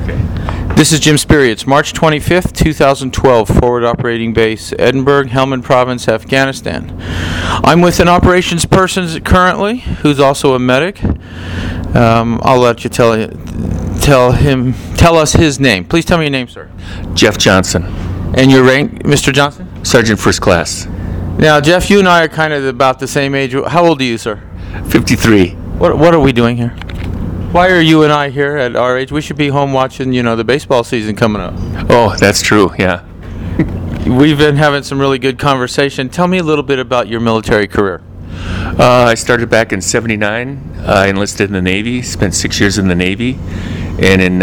This is Jim Sperry. It's March 25th, 2012, Forward Operating Base, Edinburgh, Helmand Province, Afghanistan. I'm with an operations person currently who's also a medic. I'll let you tell us his name. Please tell me your name, sir. Jeff Johnson. And your rank, Mr. Johnson? Sergeant First Class. Now, Jeff, you and I are kind of about the same age. How old are you, sir? 53. What are we doing here? Why are you and I here at our age? We should be home watching, the baseball season coming up. Oh, that's true, yeah. We've been having some really good conversation. Tell me a little bit about your military career. I started back in 79. I enlisted in the Navy, spent 6 years in the Navy. And in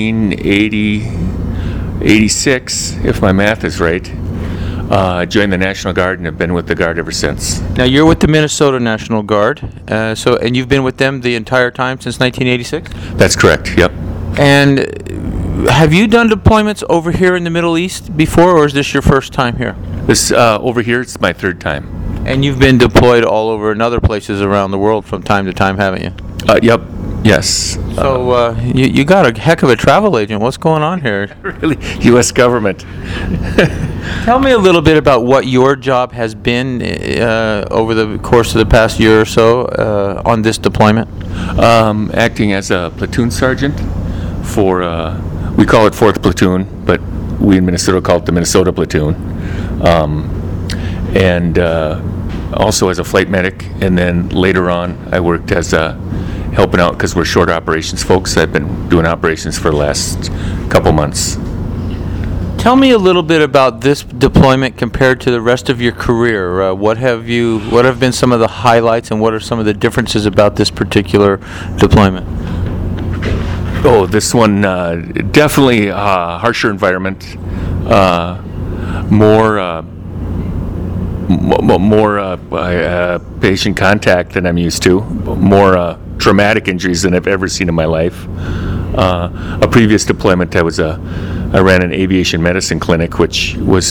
1986, if my math is right, I joined the National Guard and have been with the Guard ever since. Now, you're with the Minnesota National Guard, and you've been with them the entire time since 1986? That's correct, yep. And have you done deployments over here in the Middle East before, or is this your first time here? This over here, it's my third time. And you've been deployed all over in other places around the world from time to time, haven't you? Yep, yes. So you got a heck of a travel agent. What's going on here? Really? U.S. government. Tell me a little bit about what your job has been over the course of the past year or so on this deployment. Acting as a platoon sergeant for, we call it 4th Platoon, but we in Minnesota call it the Minnesota Platoon. And also as a flight medic, and then later on I worked as helping out because we're short operations folks. I've been doing operations for the last couple months. Tell me a little bit about this deployment compared to the rest of your career. What have been some of the highlights, and what are some of the differences about this particular deployment? Oh, this one definitely harsher environment, more patient contact than I'm used to, more traumatic injuries than I've ever seen in my life. A previous deployment, I ran an aviation medicine clinic, which was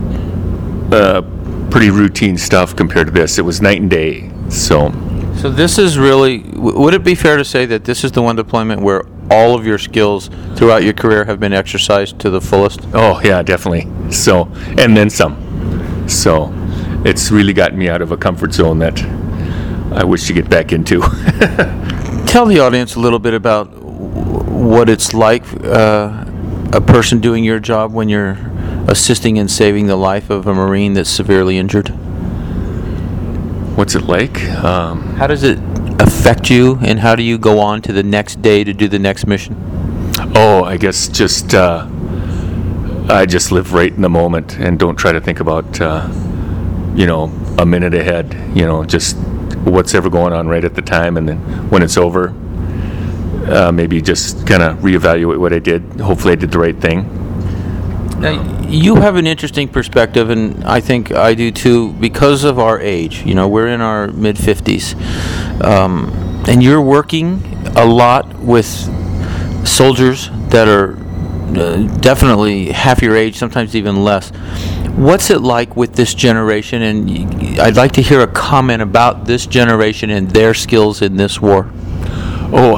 pretty routine stuff compared to this. It was night and day. So this is really, would it be fair to say that this is the one deployment where all of your skills throughout your career have been exercised to the fullest? Oh, yeah, definitely. So, and then some. So it's really gotten me out of a comfort zone that I wish to get back into. Tell the audience a little bit about what it's like, a person doing your job when you're assisting in saving the life of a Marine that's severely injured. What's it like? How does it affect you, and how do you go on to the next day to do the next mission? Oh, I guess just I just live right in the moment and don't try to think about a minute ahead. Just what's ever going on right at the time, and then when it's over, maybe just kind of reevaluate what I did. Hopefully I did the right thing. Now, you have an interesting perspective, and I think I do too, because of our age. We're in our mid-50s, and you're working a lot with soldiers that are definitely half your age, sometimes even less. What's it like with this generation? And I'd like to hear a comment about this generation and their skills in this war. Oh,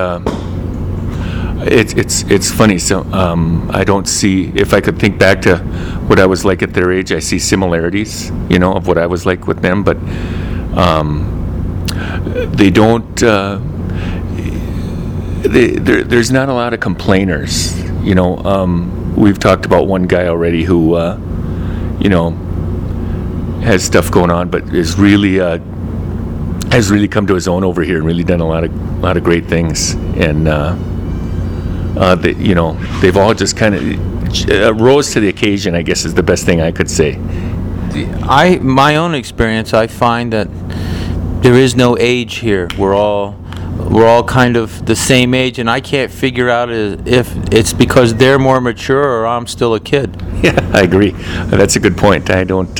it's funny. So I don't see, if I could think back to what I was like at their age, I see similarities, of what I was like with them. But they don't. There's not a lot of complainers. We've talked about one guy already who, has stuff going on, but is really has really come to his own over here and really done a lot of great things. And they've all just kind of rose to the occasion, I guess, is the best thing I could say. My own experience, I find that there is no age here. We're all kind of the same age, and I can't figure out if it's because they're more mature or I'm still a kid. Yeah, I agree. That's a good point. I don't.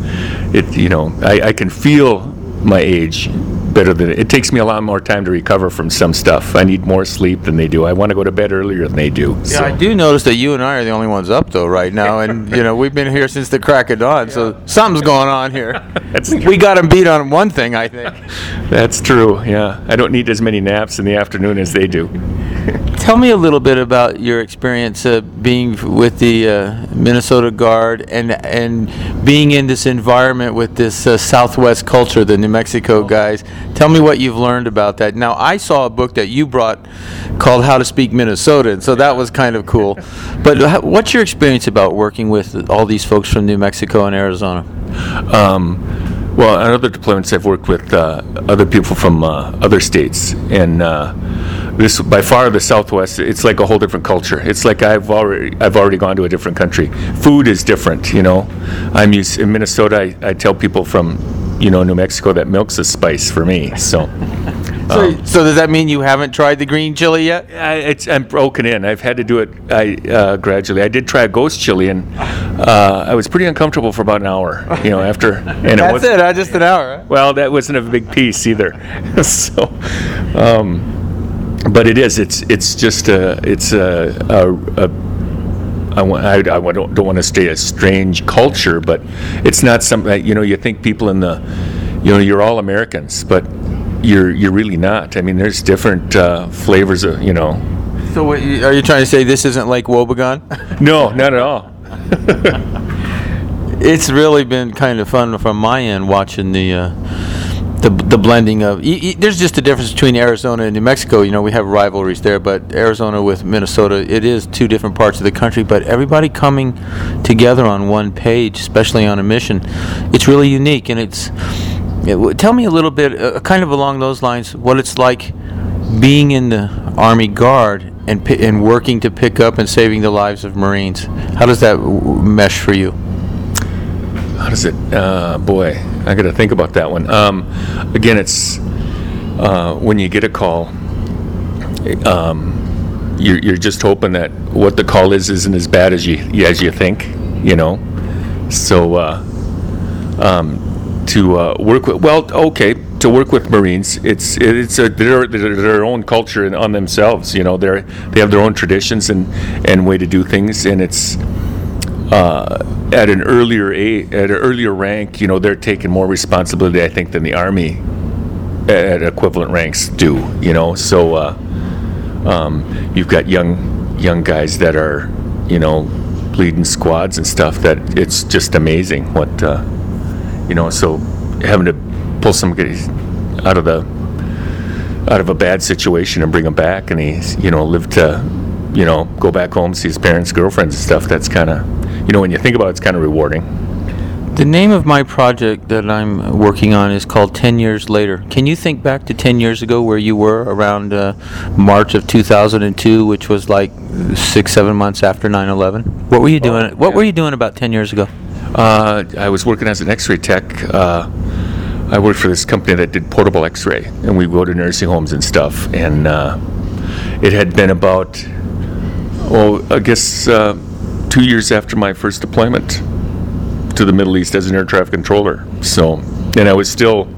I can feel my age better than it takes me a lot more time to recover from some stuff. I need more sleep than they do. I want to go to bed earlier than they do. Yeah, I do notice that you and I are the only ones up though right now, and we've been here since the crack of dawn, so something's going on here. We got them beat on one thing, I think. That's true. Yeah, I don't need as many naps in the afternoon as they do. Tell me a little bit about your experience being with the Minnesota Guard and being in this environment with this Southwest culture, the New Mexico guys. Tell me what you've learned about that. Now, I saw a book that you brought called How to Speak Minnesota, and so that was kind of cool. But what's your experience about working with all these folks from New Mexico and Arizona? Well, on other deployments, I've worked with other people from other states, and this, by far, the Southwest. It's like a whole different culture. It's like I've already gone to a different country. Food is different, you know. I'm used in Minnesota. I tell people from, New Mexico that milk's a spice for me. So. So does that mean you haven't tried the green chili yet? I'm broken in. I've had to do it gradually. I did try a ghost chili, and I was pretty uncomfortable for about an hour. After. And That's just an hour. Huh? Well, that wasn't a big piece either. So, but it is. It's just I don't want to say a strange culture, but it's not something that you think people in the you're all Americans, but you're really not. I mean, there's different flavors of. So what, are you trying to say this isn't like Wobegon? No, not at all. It's really been kind of fun from my end watching the blending of. There's just a difference between Arizona and New Mexico. We have rivalries there, but Arizona with Minnesota, it is two different parts of the country. But everybody coming together on one page, especially on a mission, it's really unique. And tell me a little bit, kind of along those lines, what it's like being in the Army Guard and working to pick up and saving the lives of Marines. How does that mesh for you? How does it? Boy, I got to think about that one. Again, it's when you get a call, you're just hoping that what the call isn't as bad as you think. So to work with to work with Marines, it's their own culture on themselves. They have their own traditions and way to do things, and it's. At an earlier rank, they're taking more responsibility, I think, than the Army at equivalent ranks do. So you've got young guys that are, leading squads and stuff. That it's just amazing what, So having to pull somebody out of a bad situation and bring them back, and he's live to, go back home, see his parents, girlfriends, and stuff. That's kind of. When you think about it, it's kind of rewarding. The name of my project that I'm working on is called 10 Years Later. Can you think back to 10 years ago where you were around March of 2002, which was like 6-7 months after 9/11? What were you doing? What were you doing about 10 years ago? I was working as an X-ray tech. I worked for this company that did portable X-ray, and we go to nursing homes and stuff. And it had been about, I guess. 2 years after my first deployment to the Middle East as an air traffic controller. So, and I was so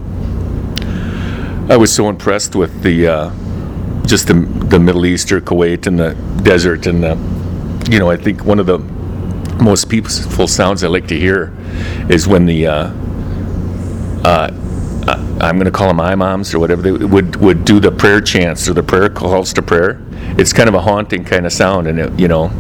impressed with just the Middle East or Kuwait and the desert and I think one of the most peaceful sounds I like to hear is when the I'm going to call them imams or whatever, they would do the prayer chants or the prayer calls to prayer. It's kind of a haunting kind of sound, and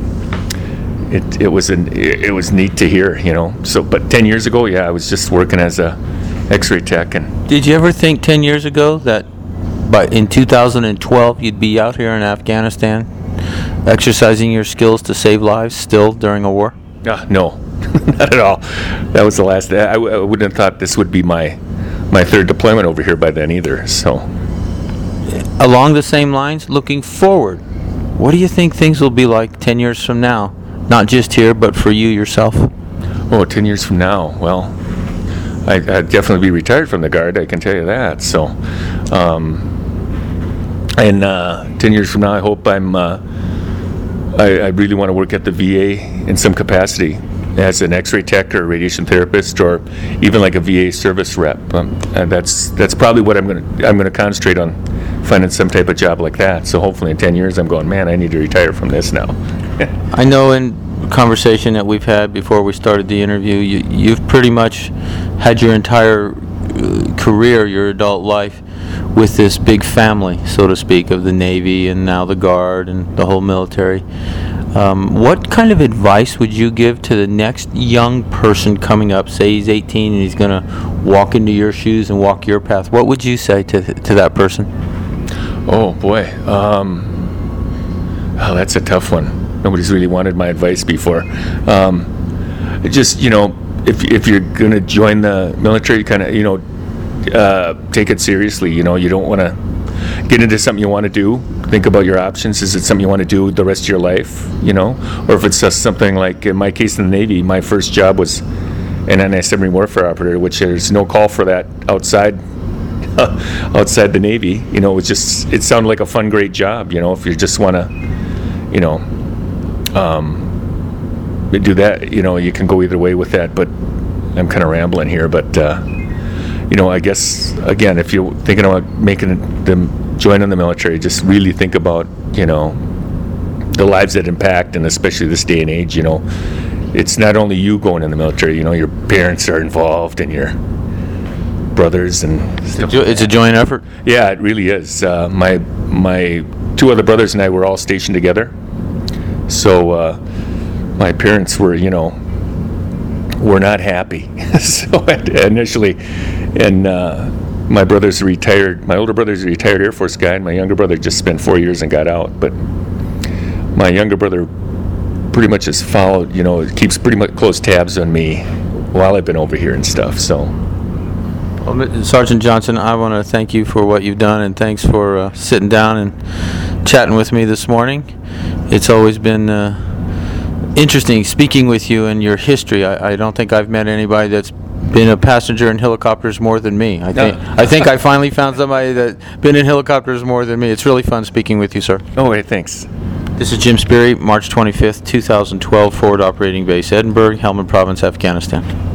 it was neat to hear, So, but 10 years ago, I was just working as a X-ray tech. And did you ever think 10 years ago that, in 2012, you'd be out here in Afghanistan, exercising your skills to save lives still during a war? No, not at all. That was the last. I wouldn't have thought this would be my third deployment over here by then either. So, along the same lines, looking forward, what do you think things will be like 10 years from now? Not just here, but for you yourself? 10 years from now, well, I'd definitely be retired from the Guard, I can tell you that. So, and 10 years from now, I hope I really want to work at the VA in some capacity as an X-ray tech or a radiation therapist, or even like a VA service rep. And that's probably what I'm going to concentrate on, finding some type of job like that. So hopefully in 10 years, I'm going, man, I need to retire from this now. I know in conversation that we've had before we started the interview, you've pretty much had your entire career, your adult life, with this big family, so to speak, of the Navy and now the Guard and the whole military. What kind of advice would you give to the next young person coming up? Say he's 18 and he's going to walk into your shoes and walk your path. What would you say to that person? Oh boy, that's a tough one. Nobody's really wanted my advice before. Just, if you're going to join the military, kind of, take it seriously. You don't want to get into something you want to do. Think about your options. Is it something you want to do the rest of your life, Or if it's just something like, in my case in the Navy, my first job was an anti-submarine warfare operator, which there's no call for that outside the Navy. It sounded like a fun, great job, if you just want to, do that, you can go either way with that. But I'm kind of rambling here, but I guess, again, if you're thinking about making them join in the military, just really think about, the lives that impact, and especially this day and age, it's not only you going in the military, your parents are involved and your brothers and stuff. It's a joint effort? Yeah, it really is. My two other brothers and I were all stationed together. So my parents were, were not happy. So initially, and my brother's retired. My older brother's a retired Air Force guy, and my younger brother just spent 4 years and got out. But my younger brother pretty much has followed, keeps pretty much close tabs on me while I've been over here and stuff. So, well, Sergeant Johnson, I want to thank you for what you've done, and thanks for sitting down and chatting with me this morning. It's always been interesting speaking with you and your history. I don't think I've met anybody that's been a passenger in helicopters more than me. I think I finally found somebody that's been in helicopters more than me. It's really fun speaking with you, sir. Oh, hey, thanks. This is Jim Sperry, March 25th, 2012, Forward Operating Base, Edinburgh, Helmand Province, Afghanistan.